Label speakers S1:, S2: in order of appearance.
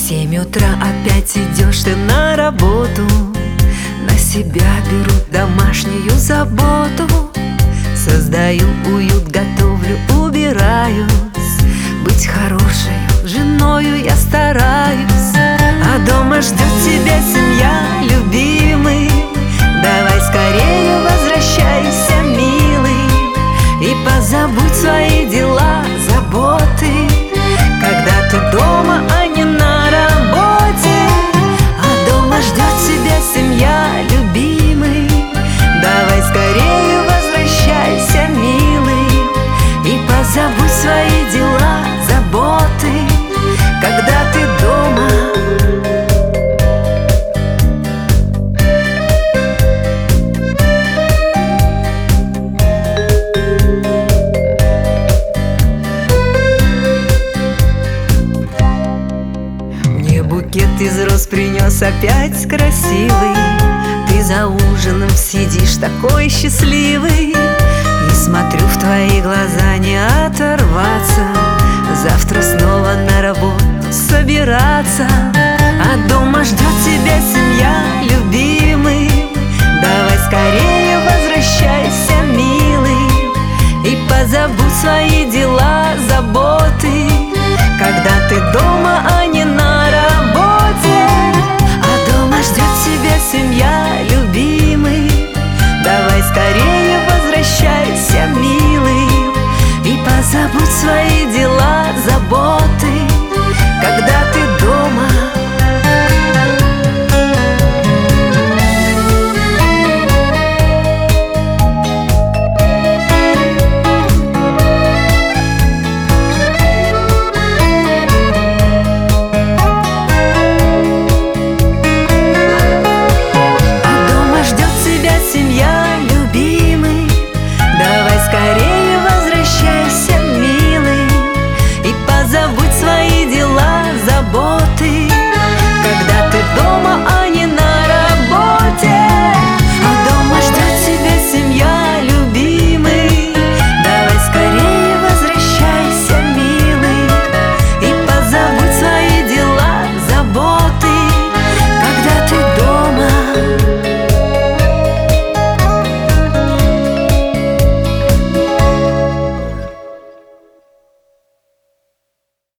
S1: 7 утра опять идешь ты на работу, на себя беру домашнюю заботу. Создаю уют, готовлю, убираюсь, быть хорошей женою я стараюсь. А дома ждет тебя семья, любимый. Давай скорее возвращайся, милый, и позабудь свои дела, заботы, когда ты дома, а не на работе. А дома ждет тебя семья, любимый. Давай скорее возвращайся, милый, и позабудь свои дела, заботы, когда ты дома. Букет из роз принес опять красивый. Ты за ужином сидишь такой счастливый, и смотрю в твои глаза, не оторваться. Завтра снова на работу собираться.